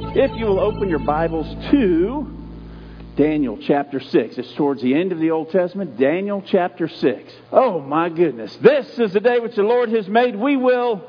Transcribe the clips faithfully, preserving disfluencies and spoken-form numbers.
If you will open your Bibles to Daniel chapter six. It's towards the end of the Old Testament. Daniel chapter six. Oh my goodness. This is the day which the Lord has made. We will...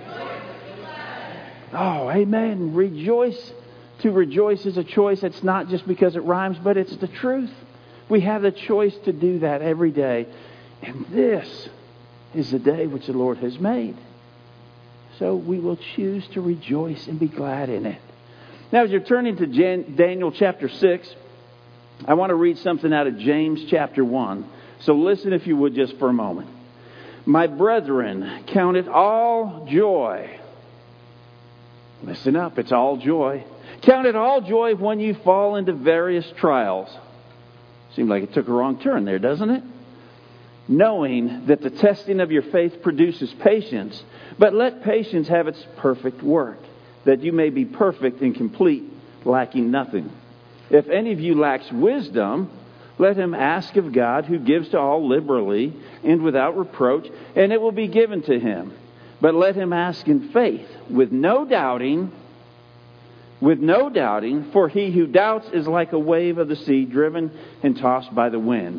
Oh, amen. Rejoice. To rejoice is a choice. It's not just because it rhymes, but it's the truth. We have the choice to do that every day. And this is the day which the Lord has made. So we will choose to rejoice and be glad in it. Now, as you're turning to Jan- Daniel chapter six, I want to read something out of James chapter one. So listen, if you would, just for a moment. My brethren, count it all joy. Listen up, it's all joy. Count it all joy when you fall into various trials. Seems like it took a wrong turn there, doesn't it? Knowing that the testing of your faith produces patience, but let patience have its perfect work, that you may be perfect and complete, lacking nothing. If any of you lacks wisdom, let him ask of God, who gives to all liberally and without reproach, and it will be given to him. But let him ask in faith, with no doubting, with no doubting, for he who doubts is like a wave of the sea, driven and tossed by the wind.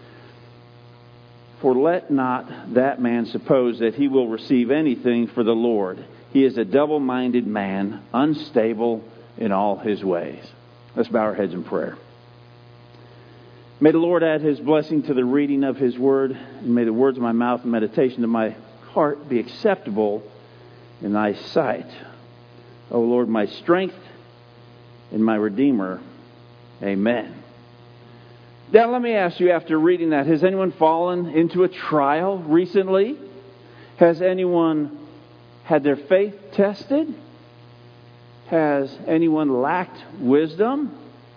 For let not that man suppose that he will receive anything for the Lord. He is a double-minded man, unstable in all his ways. Let's bow our heads in prayer. May the Lord add His blessing to the reading of His Word, and may the words of my mouth and meditation of my heart be acceptable in Thy sight. O Lord, my strength and my Redeemer. Amen. Now let me ask you, after reading that, has anyone fallen into a trial recently? Has anyone had their faith tested? Has anyone lacked wisdom?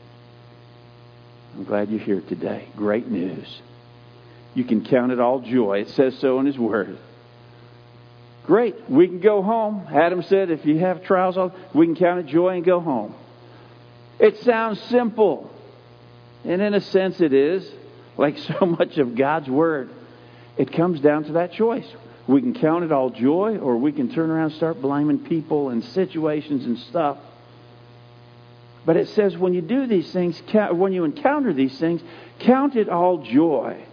I'm glad you're here today. Great news. You can count it all joy. It says so in His Word. Great. We can go home. Adam said if you have trials, we can count it joy and go home. It sounds simple. And in a sense it is, like so much of God's Word. It comes down to that choice. We can count it all joy, or we can turn around and start blaming people and situations and stuff. But it says when you do these things, when you encounter these things, count it all joy.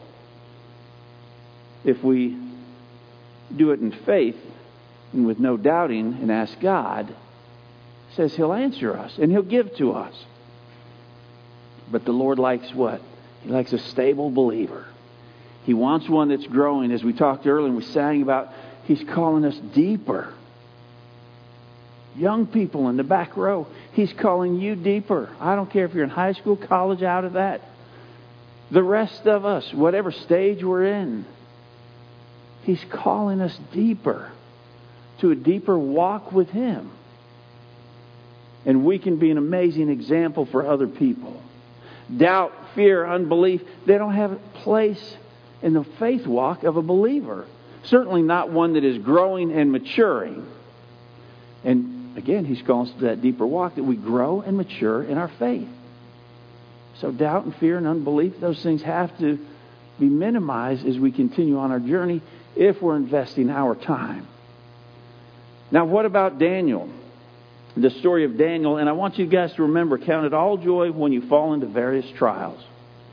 If we do it in faith and with no doubting and ask God, it says He'll answer us and He'll give to us. But the Lord likes what? He likes a stable believer. He wants one that's growing. As we talked earlier and we sang about, He's calling us deeper. Young people in the back row, He's calling you deeper. I don't care if you're in high school, college, out of that. The rest of us, whatever stage we're in, He's calling us deeper, to a deeper walk with Him. And we can be an amazing example for other people. Doubt, fear, unbelief, they don't have a place in the faith walk of a believer. Certainly not one that is growing and maturing. And again, He's calling us to that deeper walk, that we grow and mature in our faith. So doubt and fear and unbelief, those things have to be minimized as we continue on our journey if we're investing our time. Now, what about Daniel? The story of Daniel, and I want you guys to remember, count it all joy when you fall into various trials.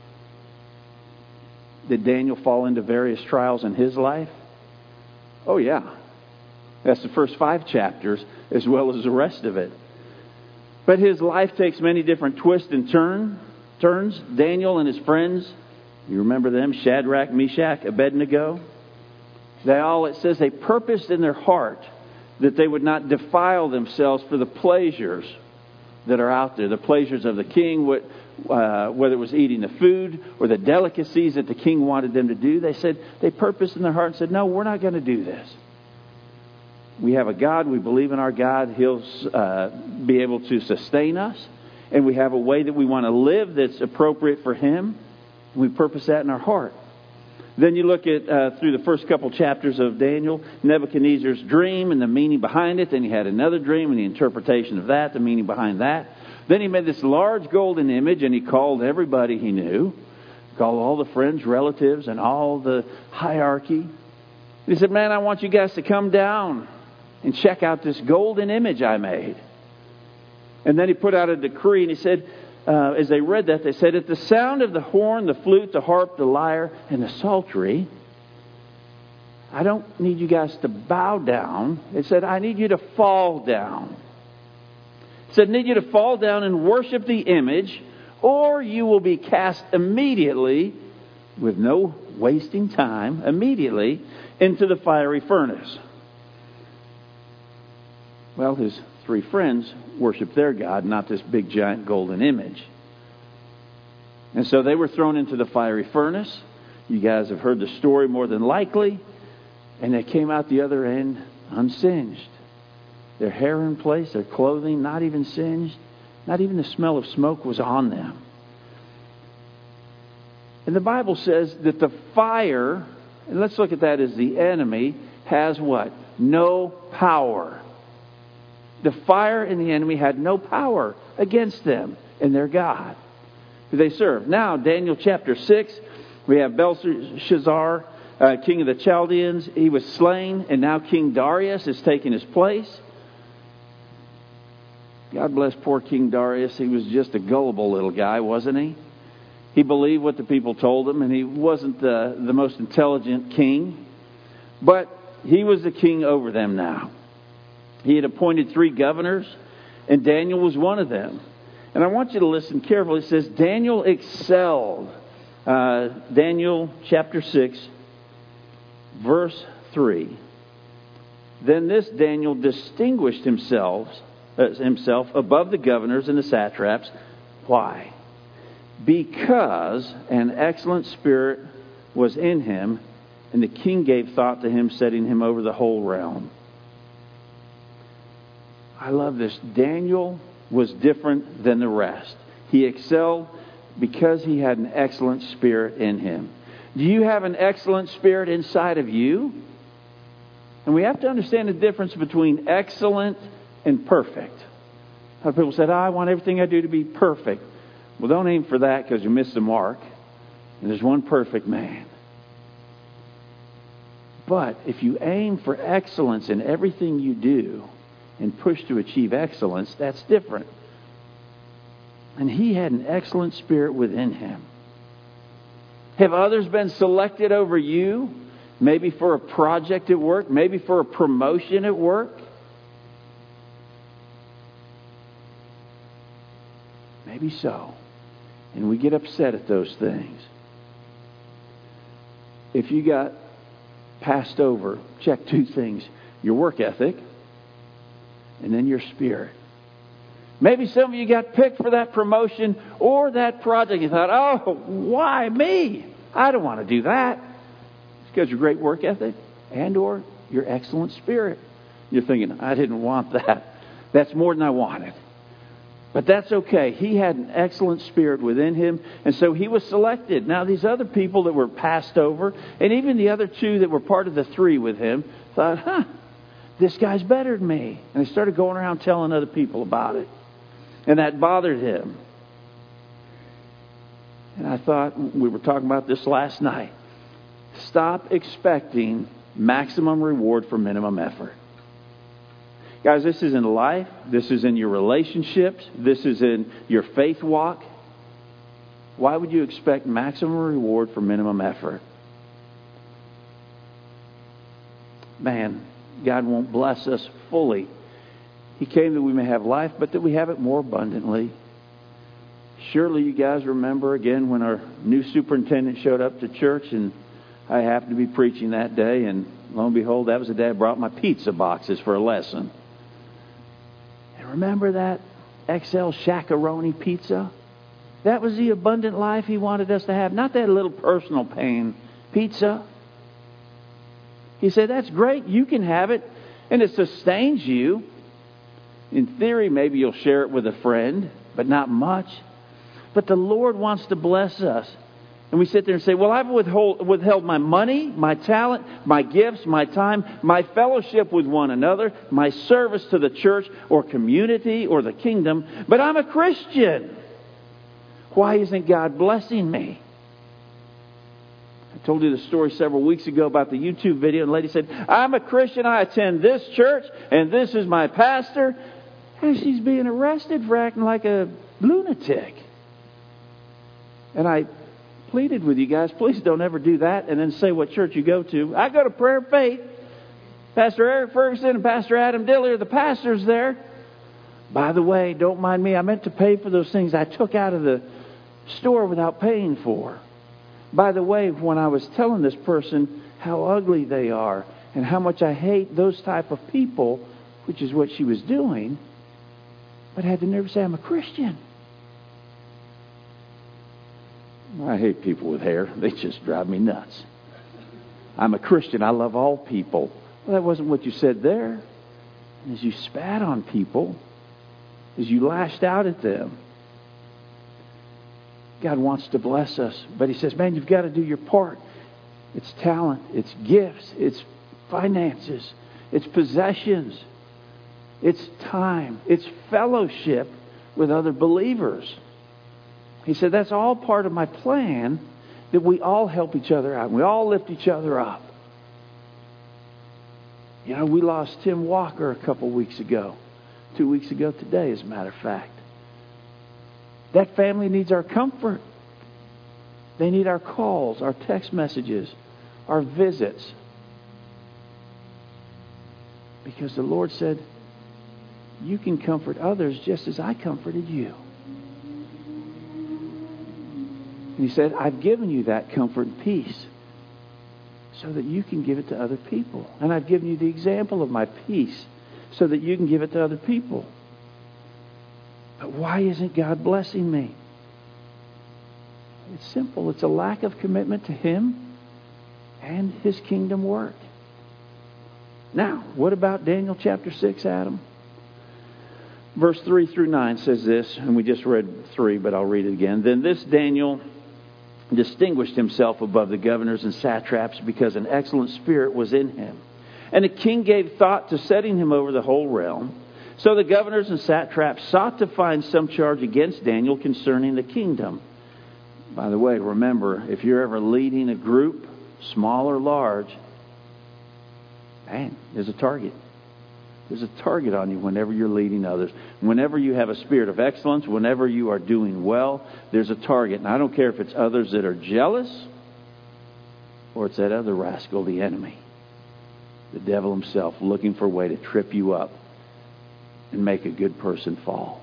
Did Daniel fall into various trials in his life? Oh yeah. That's the first five chapters as well as the rest of it. But his life takes many different twists and turn, turns. Daniel and his friends, you remember them, Shadrach, Meshach, Abednego. They all, it says, they purposed in their heart that they would not defile themselves for the pleasures that are out there. The pleasures of the king, what, uh, whether it was eating the food or the delicacies that the king wanted them to do. They said, they purposed in their heart and said, no, we're not going to do this. We have a God. We believe in our God. He'll uh, be able to sustain us. And we have a way that we want to live that's appropriate for Him. And we purpose that in our heart. Then you look at uh, through the first couple chapters of Daniel, Nebuchadnezzar's dream and the meaning behind it. Then he had another dream and the interpretation of that, the meaning behind that. Then he made this large golden image and he called everybody he knew, called all the friends, relatives, and all the hierarchy. He said, man, I want you guys to come down and check out this golden image I made. And then he put out a decree, and he said, uh, as they read that, they said, at the sound of the horn, the flute, the harp, the lyre, and the psaltery, I don't need you guys to bow down. It said, I need you to fall down. It said, I need you to fall down and worship the image, or you will be cast immediately, with no wasting time, immediately into the fiery furnace. Well, his three friends worshiped their God, not this big giant golden image. And so they were thrown into the fiery furnace. You guys have heard the story more than likely. And they came out the other end unsinged. Their hair in place, their clothing not even singed. Not even the smell of smoke was on them. And the Bible says that the fire, and let's look at that as the enemy, has what? No power. The fire in the enemy had no power against them and their God, who they served. Now, Daniel chapter six, we have Belshazzar, uh, king of the Chaldeans. He was slain, and now King Darius is taking his place. God bless poor King Darius. He was just a gullible little guy, wasn't he? He believed what the people told him, and he wasn't the, the most intelligent king. But he was the king over them now. He had appointed three governors, and Daniel was one of them. And I want you to listen carefully. It says, Daniel excelled. Uh, Daniel chapter six, verse three. Then this Daniel distinguished himself, uh, himself above the governors and the satraps. Why? Because an excellent spirit was in him, and the king gave thought to him, setting him over the whole realm. I love this. Daniel was different than the rest. He excelled because he had an excellent spirit in him. Do you have an excellent spirit inside of you? And we have to understand the difference between excellent and perfect. A lot of people said, oh, I want everything I do to be perfect. Well, don't aim for that because you miss the mark. And there's one perfect man. But if you aim for excellence in everything you do and push to achieve excellence, that's different. And he had an excellent spirit within him. Have others been selected over you? Maybe for a project at work, maybe for a promotion at work. Maybe so. And we get upset at those things. If you got passed over, check two things. Your work ethic and then your spirit. Maybe some of you got picked for that promotion or that project. You thought, oh, why me? I don't want to do that. It's because your great work ethic and or your excellent spirit. You're thinking, I didn't want that. That's more than I wanted. But that's okay. He had an excellent spirit within him, and so he was selected. Now, these other people that were passed over, and even the other two that were part of the three with him, thought, huh, this guy's better than me. And they started going around telling other people about it. And that bothered him. And I thought, we were talking about this last night. Stop expecting maximum reward for minimum effort. Guys, this is in life. This is in your relationships. This is in your faith walk. Why would you expect maximum reward for minimum effort? Man, God won't bless us fully. He came that we may have life, but that we have it more abundantly. Surely you guys remember again when our new superintendent showed up to church, and I happened to be preaching that day, and lo and behold, that was the day I brought my pizza boxes for a lesson. And remember that X L Shaq-a-Roni pizza? That was the abundant life he wanted us to have, not that little personal pain pizza. He said, that's great, you can have it, and it sustains you. In theory, maybe you'll share it with a friend, but not much. But the Lord wants to bless us. And we sit there and say, well, I've withhold, withheld my money, my talent, my gifts, my time, my fellowship with one another, my service to the church or community or the kingdom, but I'm a Christian. Why isn't God blessing me? I told you the story several weeks ago about the YouTube video, and the lady said, I'm a Christian, I attend this church, and this is my pastor. And she's being arrested for acting like a lunatic. And I pleaded with you guys, please don't ever do that and then say what church you go to. I go to Prayer of Faith. Pastor Eric Ferguson and Pastor Adam Dilley are the pastors there. By the way, don't mind me, I meant to pay for those things I took out of the store without paying for. By the way, when I was telling this person how ugly they are and how much I hate those type of people, which is what she was doing, but I had the nerve to say I'm a Christian. I hate people with hair. They just drive me nuts. I'm a Christian. I love all people. Well, that wasn't what you said there. And as you spat on people, as you lashed out at them, God wants to bless us. But He says, man, you've got to do your part. It's talent. It's gifts. It's finances. It's possessions. It's time. It's fellowship with other believers. He said, that's all part of my plan, that we all help each other out. We all lift each other up. You know, we lost Tim Walker a couple weeks ago. Two weeks ago today, as a matter of fact. That family needs our comfort. They need our calls, our text messages, our visits. Because the Lord said, you can comfort others just as I comforted you. And He said, I've given you that comfort and peace so that you can give it to other people. And I've given you the example of my peace so that you can give it to other people. But why isn't God blessing me? It's simple. It's a lack of commitment to Him and His kingdom work. Now, what about Daniel chapter six, Adam? Verse three through nine says this, and we just read three, but I'll read it again. Then this Daniel distinguished himself above the governors and satraps because an excellent spirit was in him. And the king gave thought to setting him over the whole realm. So the governors and satraps sought to find some charge against Daniel concerning the kingdom. By the way, remember, if you're ever leading a group, small or large, man, there's a target. There's a target on you whenever you're leading others. Whenever you have a spirit of excellence, whenever you are doing well, there's a target. And I don't care if it's others that are jealous or it's that other rascal, the enemy, the devil himself, looking for a way to trip you up and make a good person fall.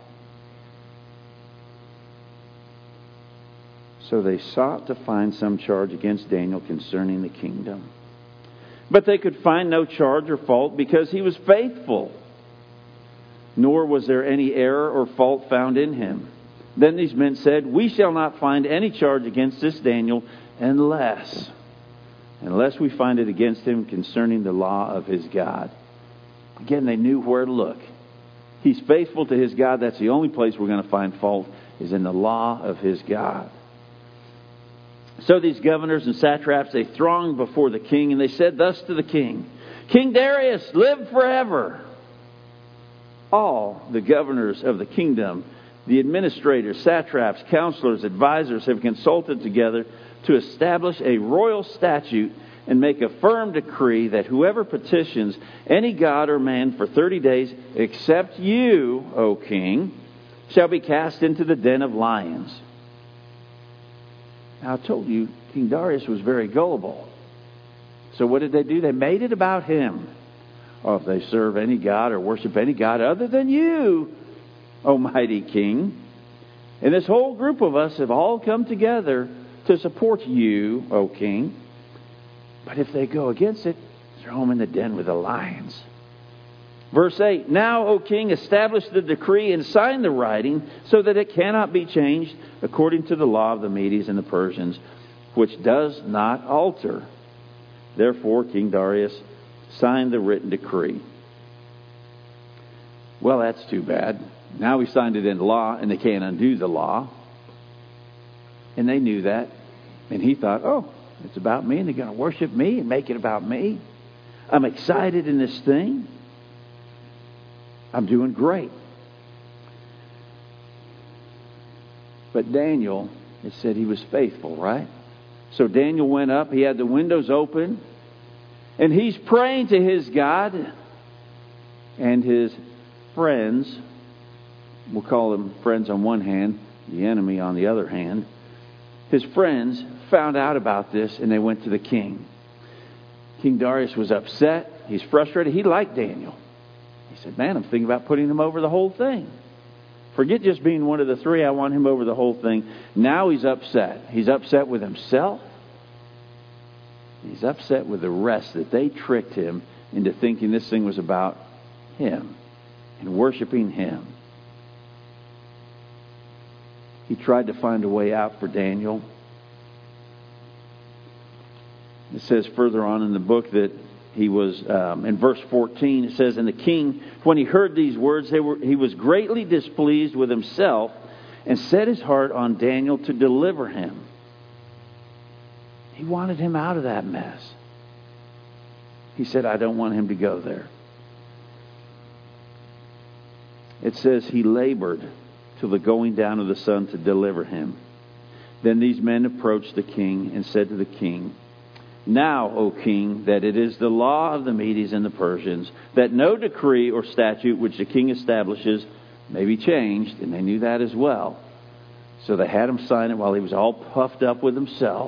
So they sought to find some charge against Daniel concerning the kingdom. But they could find no charge or fault because he was faithful. Nor was there any error or fault found in him. Then these men said, we shall not find any charge against this Daniel unless, unless we find it against him concerning the law of his God. Again, they knew where to look. He's faithful to his God. That's the only place we're going to find fault, is in the law of his God. So these governors and satraps, they thronged before the king, and they said thus to the king, King Darius, live forever. All the governors of the kingdom, the administrators, satraps, counselors, advisors have consulted together to establish a royal statute and make a firm decree that whoever petitions any god or man for thirty days, except you, O king, shall be cast into the den of lions. Now, I told you, King Darius was very gullible. So what did they do? They made it about him. Oh, if they serve any god or worship any god other than you, O mighty king. And this whole group of us have all come together to support you, O king. But if they go against it, throw them in the den with the lions. Verse eight, now, O king, establish the decree and sign the writing so that it cannot be changed according to the law of the Medes and the Persians, which does not alter. Therefore, King Darius signed the written decree. Well, that's too bad. Now we signed it into law, and they can't undo the law. And they knew that. And he thought, oh, it's about me, and they're going to worship me and make it about me. I'm excited in this thing. I'm doing great. But Daniel, it said he was faithful, right? So Daniel went up. He had the windows open. And he's praying to his God. And his friends we'll call them friends on one hand, the enemy on the other hand, his friends found out about this and they went to the king. King Darius was upset. He's frustrated. He liked Daniel. He said, man, I'm thinking about putting him over the whole thing. Forget just being one of the three. I want him over the whole thing. Now he's upset. He's upset with himself. He's upset with the rest that they tricked him into thinking this thing was about him and worshiping him. He tried to find a way out for Daniel. It says further on in the book that he was, um, in verse fourteen, it says, and the king, when he heard these words, they were, he was greatly displeased with himself and set his heart on Daniel to deliver him. He wanted him out of that mess. He said, I don't want him to go there. It says he labored till the going down of the sun to deliver him. Then these men approached the king and said to the king, now, O king, that it is the law of the Medes and the Persians, that no decree or statute which the king establishes may be changed, and they knew that as well. So they had him sign it while he was all puffed up with himself.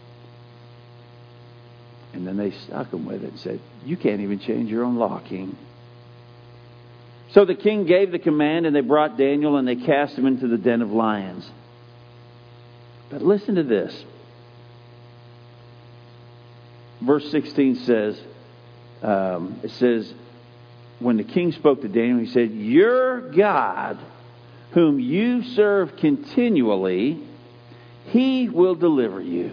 And then they stuck him with it and said, you can't even change your own law, king. So the king gave the command, and they brought Daniel, and they cast him into the den of lions. But listen to this. Verse sixteen says, um, it says, when the king spoke to Daniel, he said, your God, whom you serve continually, he will deliver you.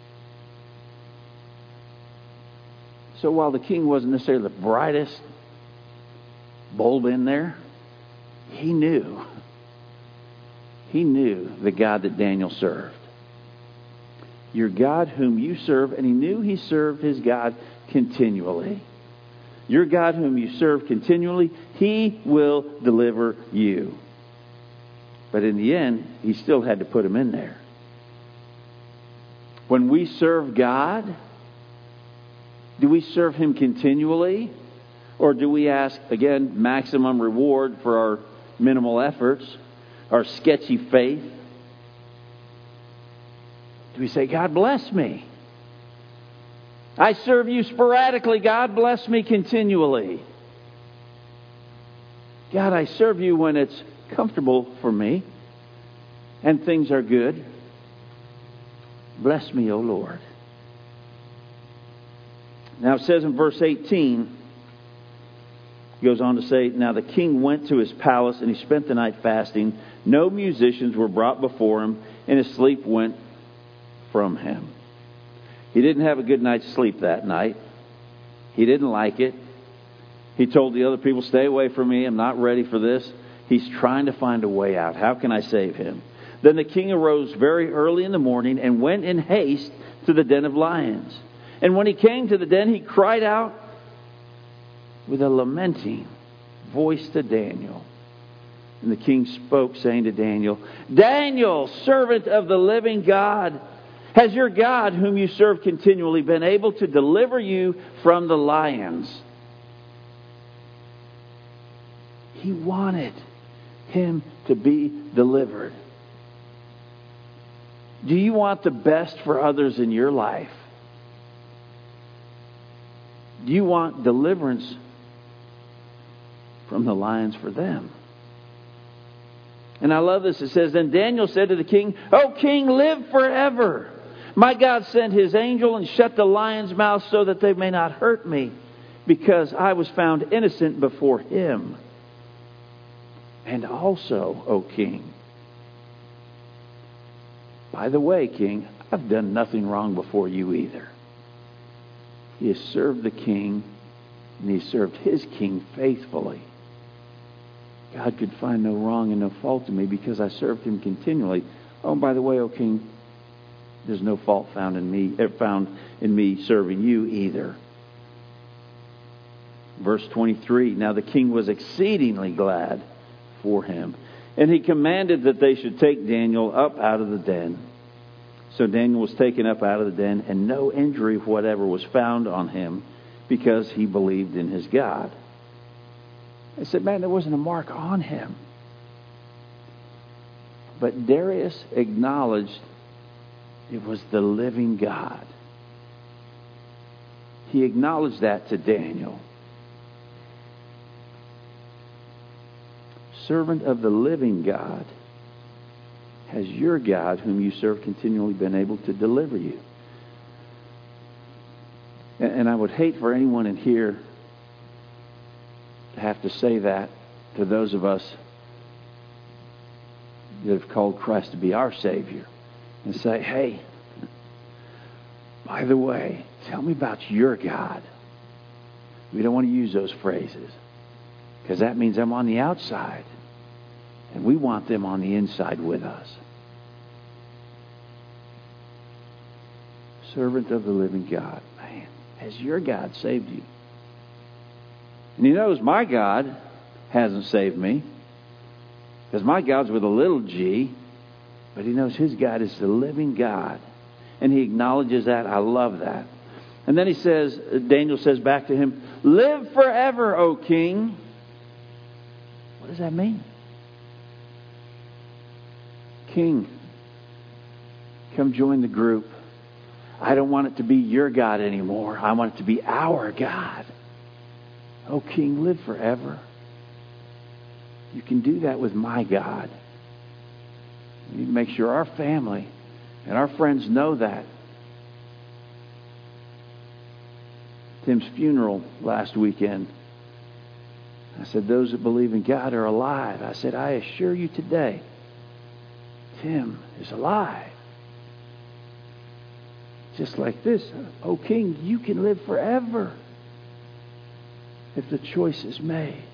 So while the king wasn't necessarily the brightest bulb in there, he knew. He knew the God that Daniel served. Your God whom you serve, and he knew he served his God continually. Your God whom you serve continually, he will deliver you. But in the end, he still had to put him in there. When we serve God, do we serve him continually? Or do we ask, again, maximum reward for our minimal efforts, our sketchy faith? Do we say, God bless me? I serve you sporadically. God bless me continually. God, I serve you when it's comfortable for me and things are good. Bless me, O Lord. Now it says in verse eighteen, he goes on to say, now the king went to his palace and he spent the night fasting. No musicians were brought before him, and his sleep went from him. He didn't have a good night's sleep that night. He didn't like it. He told the other people, stay away from me. I'm not ready for this. He's trying to find a way out. How can I save him? Then the king arose very early in the morning and went in haste to the den of lions. And when he came to the den, he cried out with a lamenting voice to Daniel. And the king spoke, saying to Daniel, Daniel, servant of the living God, has your God, whom you serve continually, been able to deliver you from the lions? He wanted him to be delivered. Do you want the best for others in your life? Do you want deliverance from the lions for them? And I love this. It says, then Daniel said to the king, O king, live forever. My God sent his angel and shut the lion's mouth so that they may not hurt me, because I was found innocent before him. And also, O king, by the way, king, I've done nothing wrong before you either. He has served the king, and he served his king faithfully. God could find no wrong and no fault in me because I served him continually. Oh, and by the way, O king, there's no fault found in me, found in me serving you either. Verse twenty-three, now the king was exceedingly glad for him, and he commanded that they should take Daniel up out of the den. So Daniel was taken up out of the den, and no injury whatever was found on him, because he believed in his God. I said, man, there wasn't a mark on him. But Darius acknowledged it was the living God. He acknowledged that to Daniel. Servant of the living God, has your God, whom you serve, continually been able to deliver you? And I would hate for anyone in here to have to say that to those of us that have called Christ to be our Savior and say, hey, by the way, tell me about your God. We don't want to use those phrases because that means I'm on the outside and we want them on the inside with us. Servant of the living God. Man, has your God saved you? And he knows my God hasn't saved me because my God's with a little g, but he knows his God is the living God. And he acknowledges that. I love that. And then he says, Daniel says back to him, live forever, O king. What does that mean? King, come join the group. I don't want it to be your God anymore. I want it to be our God. O king, live forever. You can do that with my God. We need to make sure our family and our friends know that. Tim's funeral last weekend, I said, those that believe in God are alive. I said, I assure you today, Tim is alive. Just like this. Oh, King, you can live forever if the choice is made.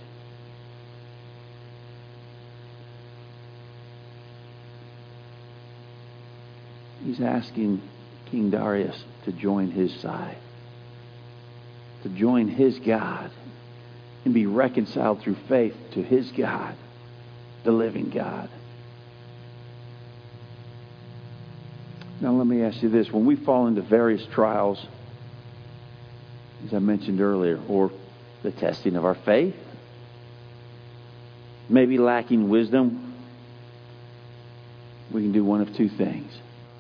He's asking King Darius to join his side, to join his God and be reconciled through faith to his God, the living God. Now let me ask you this. When we fall into various trials, as I mentioned earlier, or the testing of our faith, maybe lacking wisdom, we can do one of two things.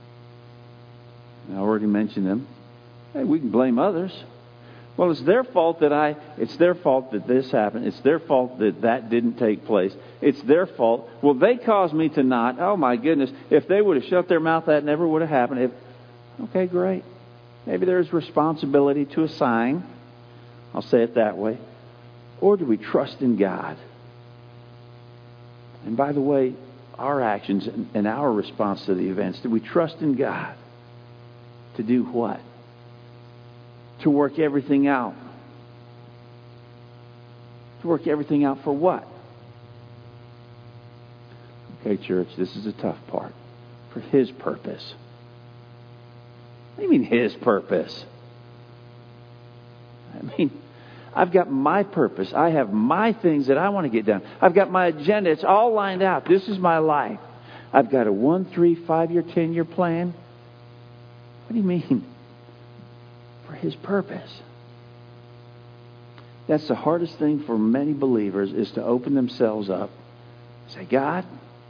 I already mentioned them. Hey, we can blame others. Well, it's their fault that I, it's their fault that this happened. It's their fault that that didn't take place. It's their fault. Well, they caused me to not. Oh, my goodness. If they would have shut their mouth, that never would have happened. If, okay, great. Maybe there's responsibility to assign. I'll say it that way. Or do we trust in God? And by the way, our actions and our response to the events, do we trust in God? To do what? To work everything out. To work everything out for what? Okay, church, this is a tough part. For His purpose. What do you mean His purpose? I mean, I've got my purpose. I have my things that I want to get done. I've got my agenda. It's all lined out. This is my life. I've got a one, three, five-year, ten-year plan. What do you mean? For His purpose. That's the hardest thing for many believers, is to open themselves up. Say, God,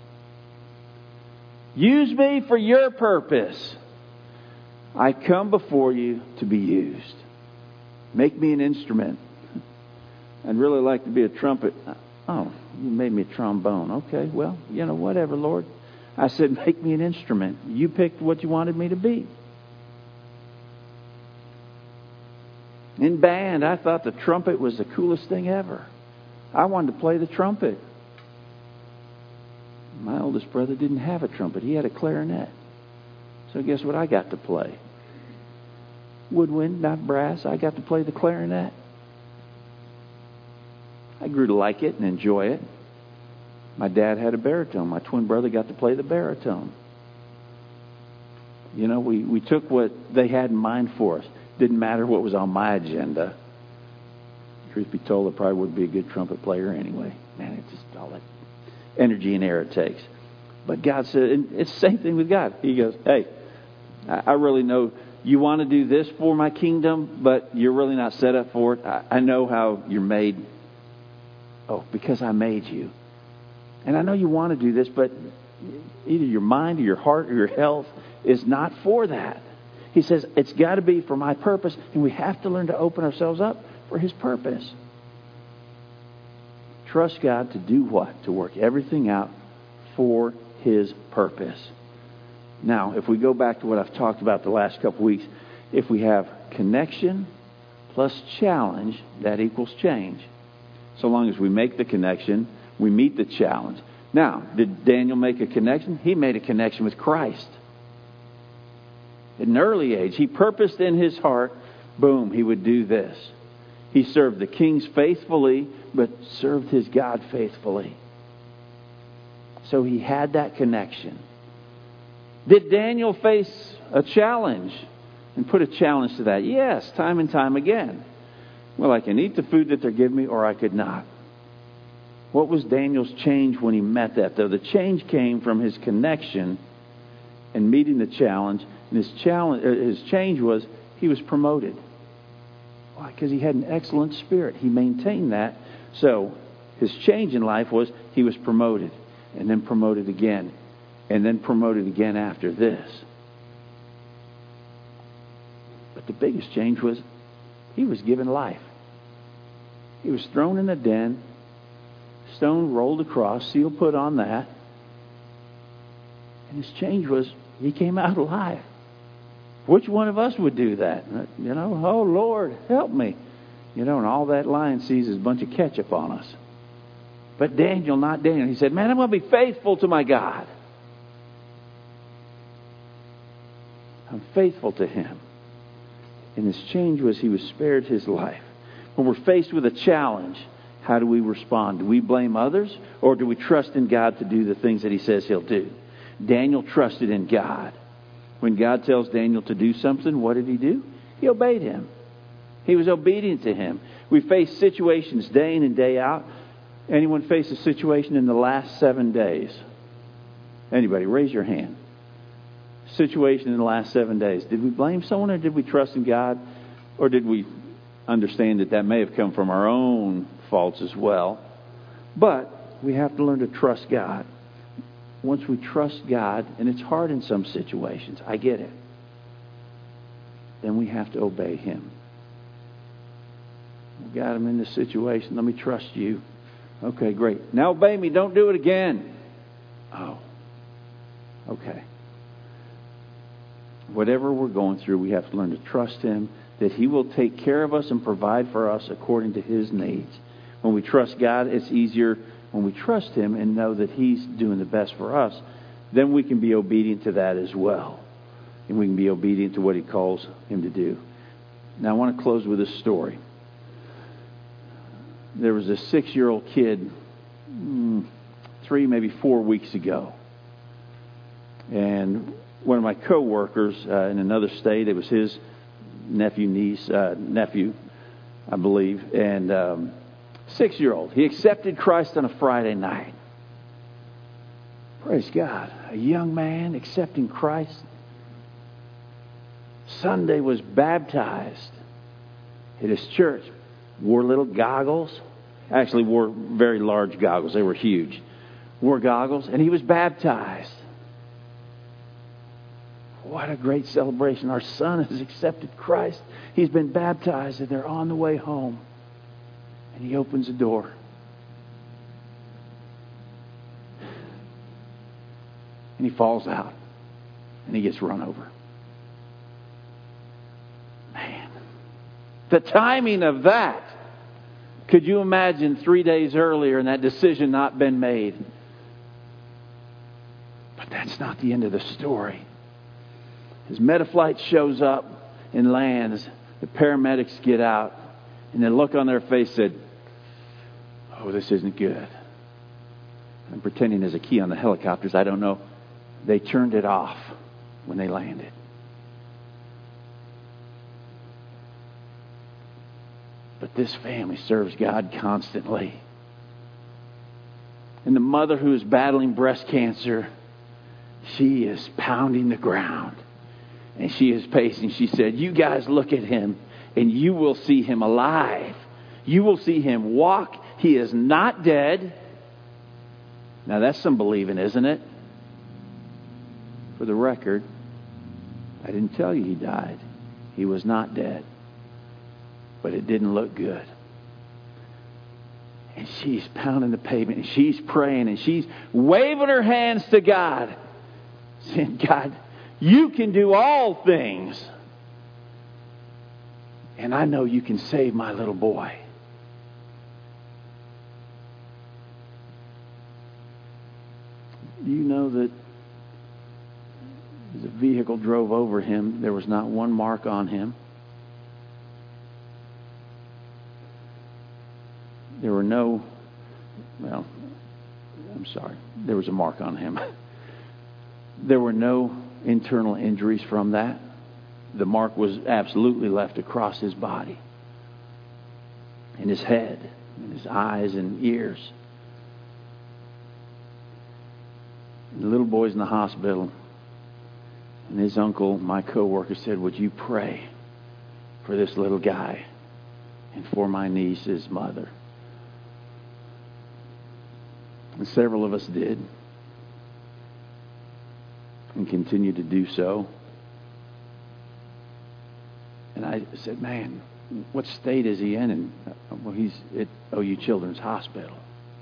use me for your purpose. I come before you to be used. Make me an instrument. I'd really like to be a trumpet. Oh, you made me a trombone. Okay, well, you know, whatever, Lord. I said, make me an instrument. You picked what you wanted me to be. In band, I thought the trumpet was the coolest thing ever. I wanted to play the trumpet. My oldest brother didn't have a trumpet. He had a clarinet. So guess what I got to play? Woodwind, not brass. I got to play the clarinet. I grew to like it and enjoy it. My dad had a baritone. My twin brother got to play the baritone. You know, we, we took what they had in mind for us. Didn't matter what was on my agenda. Truth be told, I probably wouldn't be a good trumpet player anyway. Man, it's just all that energy and air it takes. But God said, and it's the same thing with God. He goes, hey, I really know you want to do this for my kingdom, but you're really not set up for it. I, I know how you're made. Oh, because I made you. And I know you want to do this, but either your mind or your heart or your health is not for that. He says, it's got to be for my purpose, and we have to learn to open ourselves up for His purpose. Trust God to do what? To work everything out for His purpose. Now, if we go back to what I've talked about the last couple weeks, if we have connection plus challenge, that equals change. So long as we make the connection, we meet the challenge. Now, did Daniel make a connection? He made a connection with Christ. At an early age, he purposed in his heart, boom, he would do this. He served the kings faithfully, but served his God faithfully. So he had that connection. Did Daniel face a challenge and put a challenge to that? Yes, time and time again. Well, I can eat the food that they're giving me, or I could not. What was Daniel's change when he met that, though? The change came from his connection and meeting the challenge. And his challenge, his change was he was promoted. Why? Because he had an excellent spirit. He maintained that. So his change in life was he was promoted, and then promoted again, and then promoted again after this. But the biggest change was he was given life. He was thrown in a den, stone rolled across, seal put on that. And his change was he came out alive. Which one of us would do that? You know, oh, Lord, help me. You know, and all that lion sees is a bunch of ketchup on us. But Daniel, not Daniel. He said, man, I'm going to be faithful to my God. I'm faithful to Him. And his change was he was spared his life. When we're faced with a challenge, how do we respond? Do we blame others, or do we trust in God to do the things that He says He'll do? Daniel trusted in God. When God tells Daniel to do something, what did he do? He obeyed Him. He was obedient to Him. We face situations day in and day out. Anyone face a situation in the last seven days? Anybody, raise your hand. Situation in the last seven days. Did we blame someone, or did we trust in God? Or did we understand that that may have come from our own faults as well? But we have to learn to trust God. Once we trust God, and it's hard in some situations, I get it, then we have to obey Him. God, I'm in this situation. Let me trust You. Okay, great. Now obey me. Don't do it again. Oh, okay. Whatever we're going through, we have to learn to trust Him, that He will take care of us and provide for us according to His needs. When we trust God, it's easier. When we trust Him and know that He's doing the best for us, then we can be obedient to that as well. And we can be obedient to what He calls Him to do. Now I want to close with a story. There was a six-year-old kid, three, maybe four weeks ago. And one of my co-workers uh, in another state, it was his nephew, niece, uh, nephew, I believe, and um, six-year-old. He accepted Christ on a Friday night. Praise God. A young man accepting Christ. Sunday was baptized at his church. Wore little goggles. Actually wore very large goggles. They were huge. Wore goggles, and he was baptized. What a great celebration. Our son has accepted Christ. He's been baptized, and they're on the way home. And he opens the door. And he falls out. And he gets run over. Man. The timing of that. Could you imagine three days earlier and that decision not been made? But that's not the end of the story. His Metaflight shows up and lands. The paramedics get out. And the look on their face said, oh, this isn't good. I'm pretending there's a key on the helicopters. I don't know. They turned it off when they landed. But this family serves God constantly. And the mother who is battling breast cancer, she is pounding the ground. And she is pacing. She said, you guys look at him and you will see him alive. You will see him walk. He is not dead. Now that's some believing, isn't it? For the record, I didn't tell you he died. He was not dead. But it didn't look good. And she's pounding the pavement, and she's praying, and she's waving her hands to God, saying, God, you can do all things. And I know you can save my little boy. Do you know that as a vehicle drove over him, there was not one mark on him? There were no, well, I'm sorry, there was a mark on him. There were no internal injuries from that. The mark was absolutely left across his body, in his head, in his eyes and ears. And the little boy's in the hospital, and his uncle, my coworker, said, would you pray for this little guy and for my niece's mother? And several of us did, and continue to do so. And I said, man, what state is he in? And well, he's at O U Children's Hospital.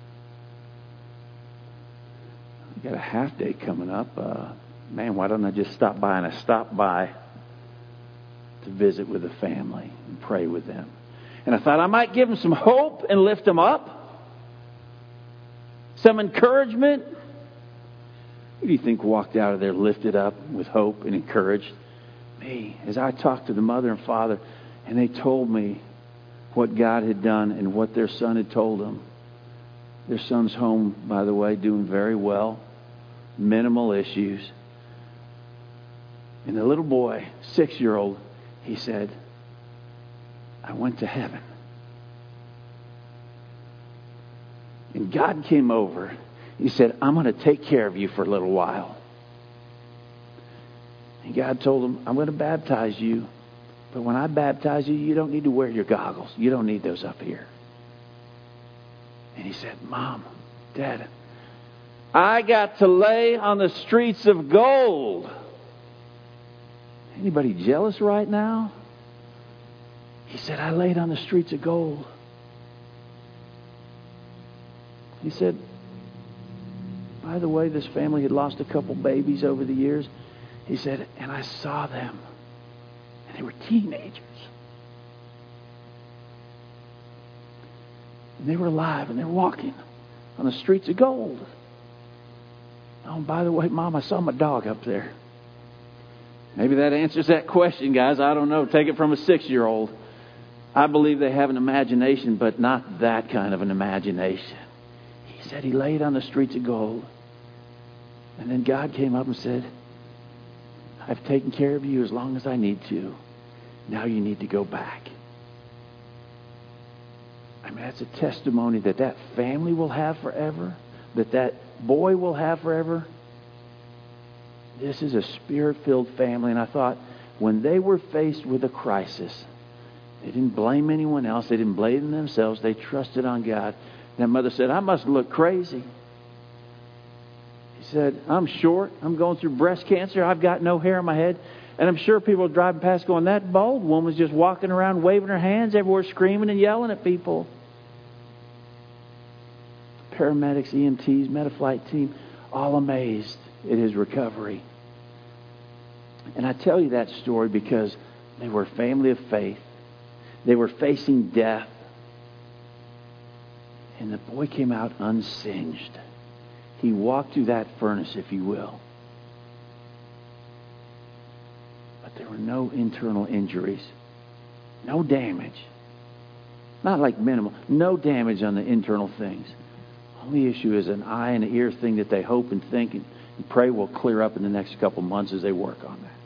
I got a half day coming up. Uh, man, why don't I just stop by? And I stopped by to visit with the family and pray with them. And I thought I might give them some hope and lift them up. Some encouragement. Who do you think walked out of there lifted up with hope and encouraged? Me. As I talked to the mother and father, and they told me what God had done and what their son had told them. Their son's home, by the way, doing very well. Minimal issues. And the little boy, six-year-old, he said, I went to heaven. And God came over. He said, I'm going to take care of you for a little while. And God told him, I'm going to baptize you. But when I baptize you, you don't need to wear your goggles. You don't need those up here. And he said, Mom, Dad, I got to lay on the streets of gold. Anybody jealous right now? He said, I laid on the streets of gold. He said, by the way, this family had lost a couple babies over the years. He said, and I saw them. And they were teenagers. And they were alive and they were walking on the streets of gold. Oh, and by the way, Mom, I saw my dog up there. Maybe that answers that question, guys. I don't know. Take it from a six-year-old. I believe they have an imagination, but not that kind of an imagination. He said he laid on the streets of gold. And then God came up and said, I've taken care of you as long as I need to. Now you need to go back. I mean, that's a testimony that that family will have forever, that that boy will have forever. This is a spirit-filled family. And I thought, when they were faced with a crisis, they didn't blame anyone else. They didn't blame themselves. They trusted on God. That mother said, I must look crazy. He said, I'm short. I'm going through breast cancer. I've got no hair on my head. And I'm sure people are driving past going, that bald woman's just walking around waving her hands everywhere, screaming and yelling at people. Paramedics, E M Ts, Metaflight team, all amazed at his recovery. And I tell you that story because they were a family of faith. They were facing death. And the boy came out unsinged. He walked through that furnace, if you will. But there were no internal injuries. No damage. Not like minimal. No damage on the internal things. Only issue is an eye and ear thing that they hope and think and pray will clear up in the next couple months as they work on that.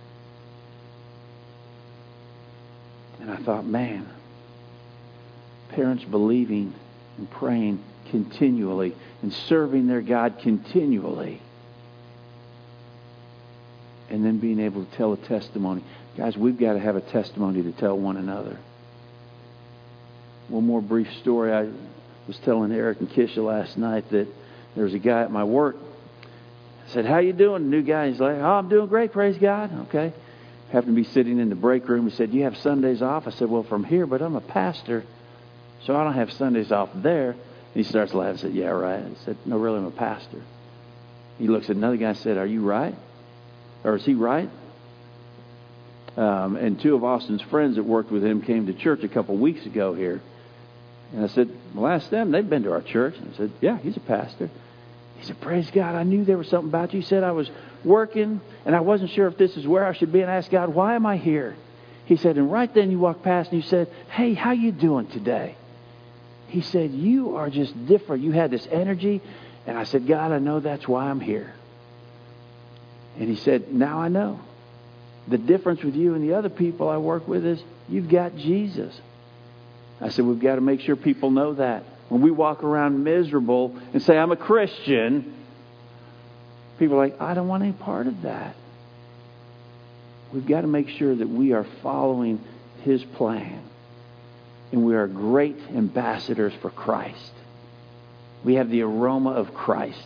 And I thought, man, parents believing and praying continually and serving their God continually, and then being able to tell a testimony. Guys, we've got to have a testimony to tell one another. One more brief story. I was telling Eric and Kisha last night that there was a guy at my work. I said, how you doing? The new guy, he's like, oh, I'm doing great, praise God. Okay. Happened to be sitting in the break room. He said, you have Sundays off? I said, well, from here, but I'm a pastor, so I don't have Sundays off there. And he starts laughing. I said, yeah, right. I said, no, really, I'm a pastor. He looks at another guy and said, are you right? Or is he right? Um, and two of Austin's friends that worked with him came to church a couple of weeks ago here. And I said, well, ask them. They've been to our church. And I said, yeah, he's a pastor. He said, praise God, I knew there was something about you. He said, I was working, and I wasn't sure if this is where I should be, and I asked God, why am I here? He said, and right then you walked past, and you said, hey, how you doing today? He said, you are just different. You had this energy. And I said, God, I know that's why I'm here. And he said, now I know. The difference with you and the other people I work with is you've got Jesus. I said, we've got to make sure people know that. When we walk around miserable and say, I'm a Christian, people are like, I don't want any part of that. We've got to make sure that we are following His plan. And we are great ambassadors for Christ. We have the aroma of Christ.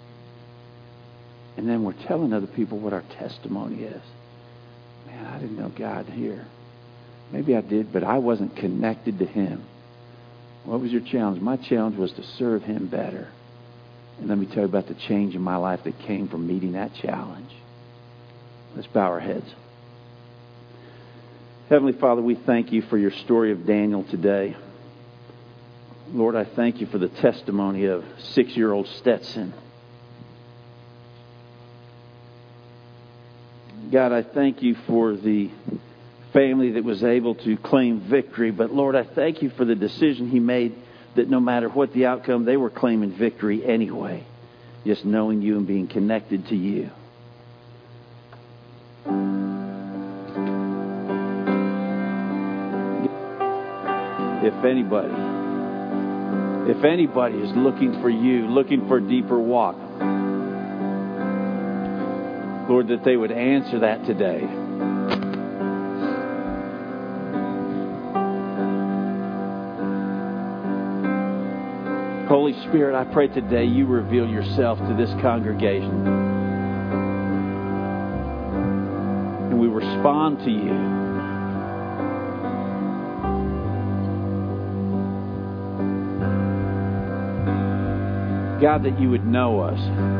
And then we're telling other people what our testimony is. Man, I didn't know God here. Maybe I did, but I wasn't connected to Him. What was your challenge? My challenge was to serve Him better. And let me tell you about the change in my life that came from meeting that challenge. Let's bow our heads. Heavenly Father, we thank you for your story of Daniel today. Lord, I thank you for the testimony of six-year-old Stetson. God, I thank you for the family that was able to claim victory. But Lord, I thank you for the decision he made that no matter what the outcome, they were claiming victory anyway. Just knowing you and being connected to you. If anybody, if anybody is looking for you, looking for a deeper walk, Lord, that they would answer that today. Holy Spirit, I pray today you reveal yourself to this congregation. And we respond to you. God, that you would know us.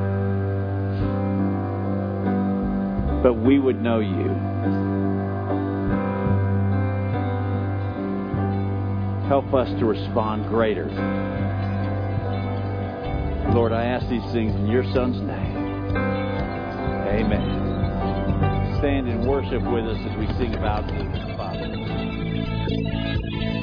But we would know you. Help us to respond greater. Lord, I ask these things in your Son's name. Amen. Stand and worship with us as we sing about the Father.